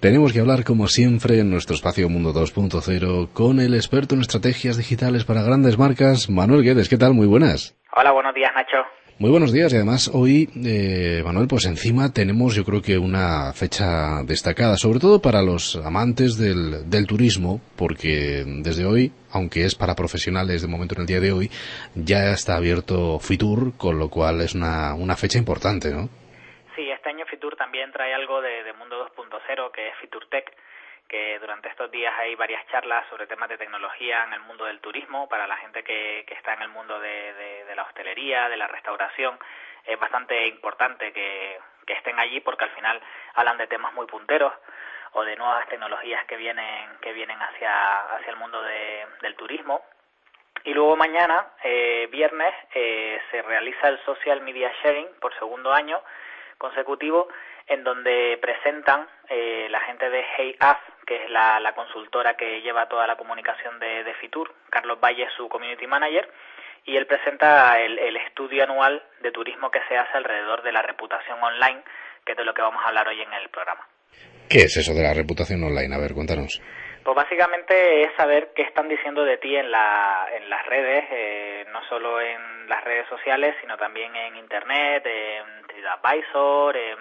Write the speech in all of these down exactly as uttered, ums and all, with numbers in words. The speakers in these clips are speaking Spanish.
Tenemos que hablar, como siempre, en nuestro espacio Mundo dos punto cero con el experto en estrategias digitales para grandes marcas, Manuel Guedes. ¿Qué tal? Muy buenas. Hola, buenos días, Nacho. Muy buenos días, y además hoy, eh, Manuel, pues encima tenemos yo creo que una fecha destacada, sobre todo para los amantes del, del turismo, porque desde hoy, aunque es para profesionales de momento en el día de hoy, ya está abierto Fitur, con lo cual es una, una fecha importante, ¿no? Sí, este año Fitur también trae algo de, de Mundo dos punto cero, que es FiturTech, que durante estos días hay varias charlas sobre temas de tecnología en el mundo del turismo, para la gente que, que está en el mundo de, de, de la hostelería, de la restauración. Es bastante importante que, que estén allí porque al final hablan de temas muy punteros o de nuevas tecnologías que vienen que vienen hacia, hacia el mundo de, del turismo. Y luego mañana, eh, viernes, eh, se realiza el Social Media Sharing por segundo año consecutivo, en donde presentan eh, la gente de HeyUp, que es la, la consultora que lleva toda la comunicación de, de Fitur. Carlos Valle es su community manager, y él presenta el, el estudio anual de turismo que se hace alrededor de la reputación online, que es de lo que vamos a hablar hoy en el programa. ¿Qué es eso de la reputación online? A ver, cuéntanos. Pues básicamente es saber qué están diciendo de ti en la en las redes, eh, no solo en las redes sociales, sino también en Internet, en TripAdvisor, en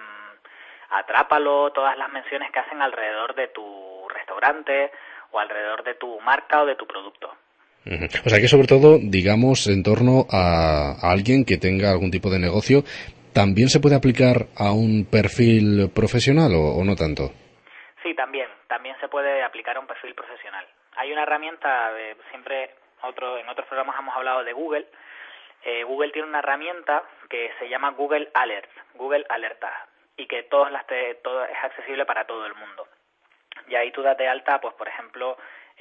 Atrápalo, todas las menciones que hacen alrededor de tu restaurante o alrededor de tu marca o de tu producto. Uh-huh. O sea que sobre todo, digamos, en torno a, a alguien que tenga algún tipo de negocio, ¿también se puede aplicar a un perfil profesional o, o no tanto? Sí, también, también se puede aplicar a un perfil profesional. Hay una herramienta, de, siempre otro en otros programas hemos hablado de Google. Eh, Google tiene una herramienta que se llama Google Alerts, Google Alertas, y que todas las te, todo, es accesible para todo el mundo. Y ahí tú das de alta, pues por ejemplo,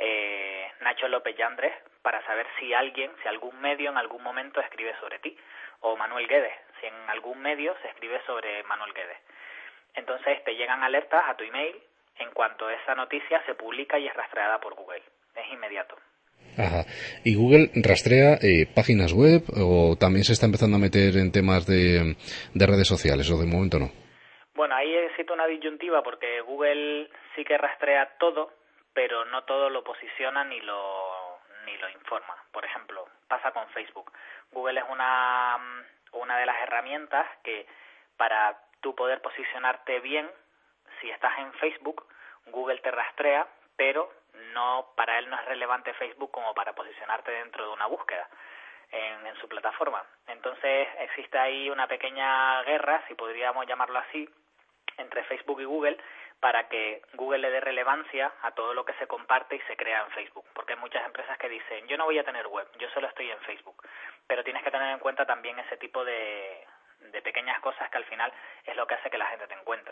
eh, Nacho López Yandres, para saber si alguien, si algún medio en algún momento escribe sobre ti, o Manuel Guedes, si en algún medio se escribe sobre Manuel Guedes. Entonces te llegan alertas a tu email en cuanto esa noticia se publica y es rastreada por Google. Es inmediato. Ajá. ¿Y Google rastrea eh, páginas web o también se está empezando a meter en temas de, de redes sociales o de momento no? Bueno, ahí existe una disyuntiva porque Google sí que rastrea todo, pero no todo lo posiciona ni lo ni lo informa. Por ejemplo, pasa con Facebook. Google es una, una de las herramientas que para tú poder posicionarte bien, si estás en Facebook, Google te rastrea, pero no para él no es relevante Facebook como para posicionarte dentro de una búsqueda en, en su plataforma. Entonces existe ahí una pequeña guerra, si podríamos llamarlo así, entre Facebook y Google, para que Google le dé relevancia a todo lo que se comparte y se crea en Facebook. Porque hay muchas empresas que dicen, yo no voy a tener web, yo solo estoy en Facebook. Pero tienes que tener en cuenta también ese tipo de, de pequeñas cosas que al final es lo que hace que la gente te encuentre.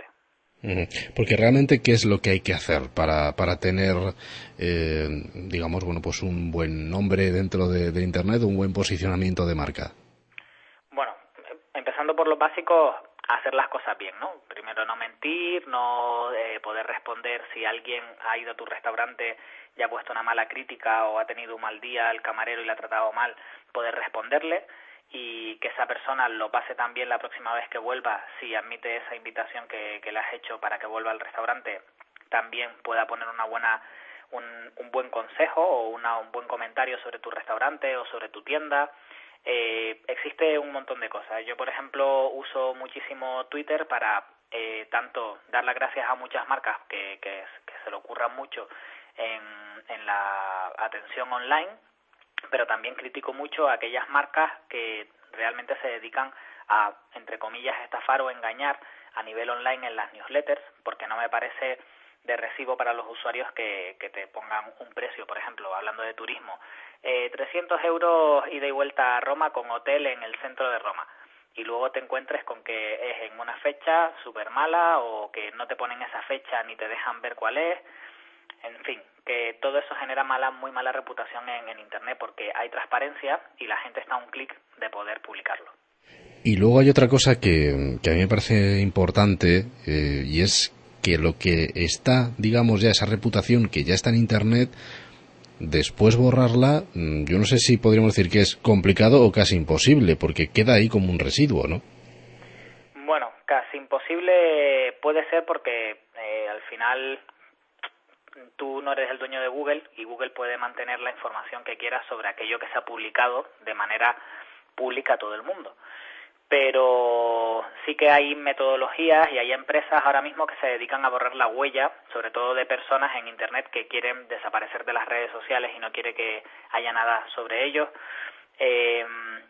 Porque realmente, ¿qué es lo que hay que hacer para, para tener, eh, digamos, bueno, pues un buen nombre dentro de, de Internet, un buen posicionamiento de marca? Bueno, empezando por lo básico, hacer las cosas bien, ¿no? Primero no mentir, no eh, poder responder si alguien ha ido a tu restaurante y ha puesto una mala crítica o ha tenido un mal día el camarero y le ha tratado mal, poder responderle y que esa persona lo pase también la próxima vez que vuelva, si admite esa invitación que, que le has hecho para que vuelva al restaurante, también pueda poner una buena un, un buen consejo o una, un buen comentario sobre tu restaurante o sobre tu tienda. Eh, existe un montón de cosas. Yo, por ejemplo, uso muchísimo Twitter para eh, tanto dar las gracias a muchas marcas que, que, que se le ocurran mucho en, en la atención online, pero también critico mucho a aquellas marcas que realmente se dedican a, entre comillas, estafar o engañar a nivel online en las newsletters, porque no me parece de recibo para los usuarios que, que te pongan un precio, por ejemplo, hablando de turismo, eh, trescientos euros ida y vuelta a Roma con hotel en el centro de Roma, y luego te encuentres con que es en una fecha súper mala o que no te ponen esa fecha ni te dejan ver cuál es. En fin, que todo eso genera mala, muy mala reputación en, en Internet porque hay transparencia y la gente está a un clic de poder publicarlo. Y luego hay otra cosa que, que a mí me parece importante eh, y es que lo que está, digamos ya, esa reputación que ya está en Internet, después borrarla, yo no sé si podríamos decir que es complicado o casi imposible, porque queda ahí como un residuo, ¿no? Bueno, casi imposible puede ser porque eh, Al final tú no eres el dueño de Google y Google puede mantener la información que quiera sobre aquello que se ha publicado de manera pública a todo el mundo. Pero sí que hay metodologías y hay empresas ahora mismo que se dedican a borrar la huella, sobre todo de personas en Internet que quieren desaparecer de las redes sociales y no quiere que haya nada sobre ellos. Eh,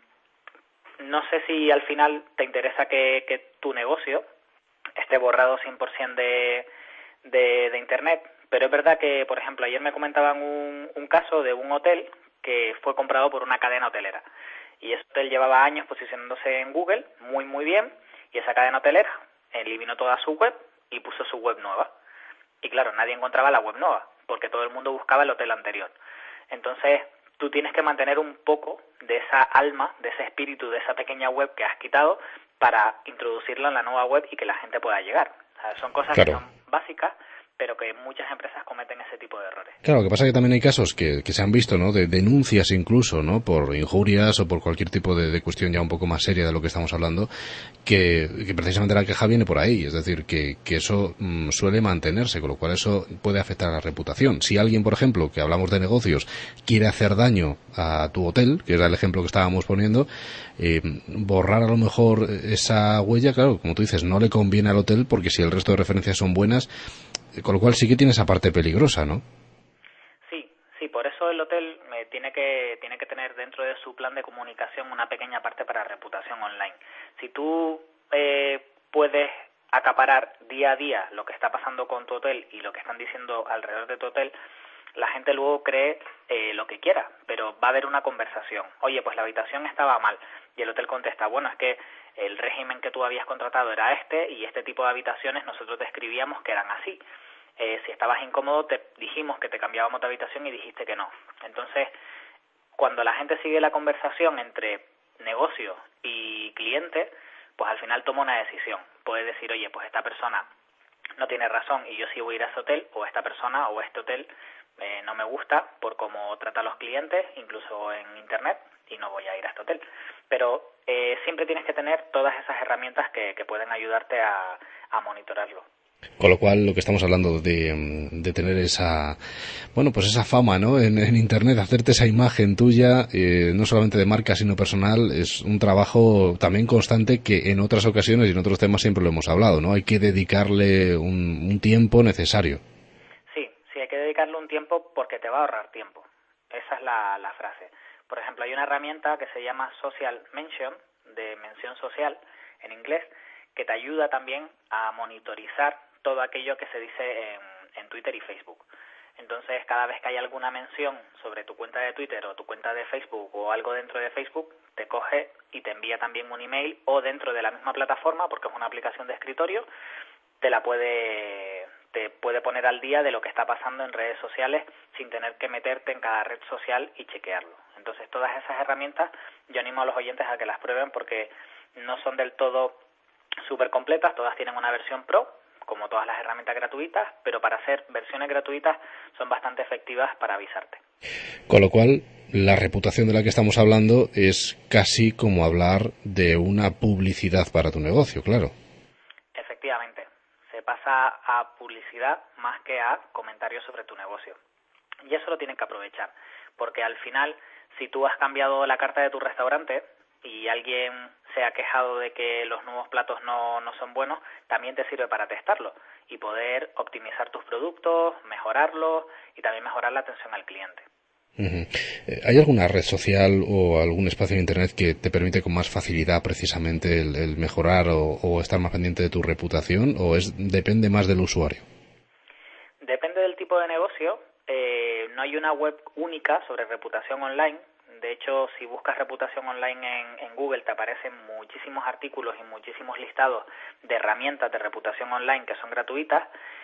no sé si al final te interesa que, que tu negocio esté borrado cien por ciento de, de, de Internet, pero es verdad que, por ejemplo, ayer me comentaban un, un caso de un hotel que fue comprado por una cadena hotelera. Y ese hotel llevaba años posicionándose en Google, muy muy bien, y esa cadena hotelera eliminó toda su web y puso su web nueva. Y claro, nadie encontraba la web nueva, porque todo el mundo buscaba el hotel anterior. Entonces, tú tienes que mantener un poco de esa alma, de ese espíritu, de esa pequeña web que has quitado para introducirla en la nueva web y que la gente pueda llegar. O sea, son cosas claro. que son básicas, pero que muchas empresas cometen ese tipo de errores. Claro, lo que pasa es que también hay casos que, que se han visto, ¿no?, de denuncias incluso, ¿no?, por injurias o por cualquier tipo de, de cuestión ya un poco más seria de lo que estamos hablando, que, que precisamente la queja viene por ahí, es decir, que, que eso mmm, suele mantenerse, con lo cual eso puede afectar a la reputación. Si alguien, por ejemplo, que hablamos de negocios, quiere hacer daño a tu hotel, que era el ejemplo que estábamos poniendo, eh, borrar a lo mejor esa huella, claro, como tú dices, no le conviene al hotel, porque si el resto de referencias son buenas, con lo cual sí que tiene esa parte peligrosa, ¿no? Sí, sí, por eso el hotel eh, tiene que tiene que tener dentro de su plan de comunicación una pequeña parte para reputación online. Si tú eh, puedes acaparar día a día lo que está pasando con tu hotel y lo que están diciendo alrededor de tu hotel, la gente luego cree eh, lo que quiera, pero va a haber una conversación. Oye, pues la habitación estaba mal. Y el hotel contesta, bueno, es que el régimen que tú habías contratado era este y este tipo de habitaciones nosotros te escribíamos que eran así. Eh, si estabas incómodo te dijimos que te cambiábamos de habitación y dijiste que no. Entonces, cuando la gente sigue la conversación entre negocio y cliente, pues al final toma una decisión. Puede decir, oye, pues esta persona no tiene razón y yo sí voy a ir a ese hotel, o esta persona o este hotel eh, no me gusta por cómo trata a los clientes, incluso en Internet, y no voy a ir a este hotel. Pero eh, siempre tienes que tener todas esas herramientas que, que pueden ayudarte a, a monitorarlo. Con lo cual, lo que estamos hablando de, de tener esa, bueno, pues esa fama, ¿no?, en, en Internet, hacerte esa imagen tuya, eh, no solamente de marca, sino personal, es un trabajo también constante que en otras ocasiones y en otros temas siempre lo hemos hablado, ¿no? Hay que dedicarle un, un tiempo necesario. Sí, sí, hay que dedicarle un tiempo porque te va a ahorrar tiempo. Esa es la, la frase. Por ejemplo, hay una herramienta que se llama Social Mention, de mención social en inglés, que te ayuda también a monitorizar todo aquello que se dice en, en Twitter y Facebook. Entonces, cada vez que hay alguna mención sobre tu cuenta de Twitter o tu cuenta de Facebook o algo dentro de Facebook, te coge y te envía también un email, o dentro de la misma plataforma, porque es una aplicación de escritorio, te la puede te puede poner al día de lo que está pasando en redes sociales sin tener que meterte en cada red social y chequearlo. Entonces, todas esas herramientas yo animo a los oyentes a que las prueben porque no son del todo súper completas, todas tienen una versión pro, como todas las herramientas gratuitas, pero para hacer versiones gratuitas son bastante efectivas para avisarte. Con lo cual, la reputación de la que estamos hablando es casi como hablar de una publicidad para tu negocio, claro. Efectivamente, se pasa a publicidad más que a comentarios sobre tu negocio. Y eso lo tienen que aprovechar, porque al final, si tú has cambiado la carta de tu restaurante y alguien se ha quejado de que los nuevos platos no, no son buenos, también te sirve para testarlo y poder optimizar tus productos, mejorarlos y también mejorar la atención al cliente. Uh-huh. ¿Hay alguna red social o algún espacio en Internet que te permite con más facilidad precisamente el, el mejorar o, o estar más pendiente de tu reputación, o es depende más del usuario? Depende del tipo de negocio. Eh, no hay una web única sobre reputación online. De hecho, si buscas reputación online en, en Google, te aparecen muchísimos artículos y muchísimos listados de herramientas de reputación online que son gratuitas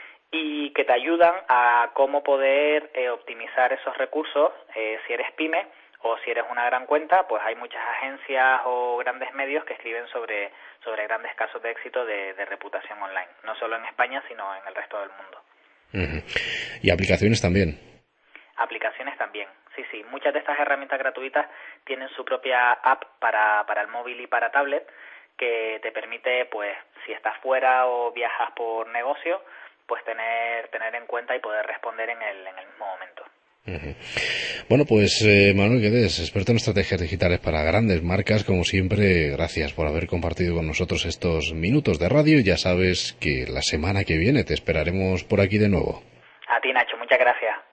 y que te ayudan a cómo poder eh, optimizar esos recursos. Eh, si eres pyme o si eres una gran cuenta, pues hay muchas agencias o grandes medios que escriben sobre, sobre grandes casos de éxito de, de reputación online, no solo en España, sino en el resto del mundo. Uh-huh. ¿Y aplicaciones también? Aplicaciones también, sí, sí. Muchas de estas herramientas gratuitas tienen su propia app para, para el móvil y para tablet que te permite, pues, si estás fuera o viajas por negocio, pues tener tener en cuenta y poder responder en el, en el mismo momento. Uh-huh. Bueno, pues eh, Manuel Guedes, experto en estrategias digitales para grandes marcas, como siempre, gracias por haber compartido con nosotros estos minutos de radio. Ya sabes que la semana que viene te esperaremos por aquí de nuevo. A ti, Nacho, muchas gracias.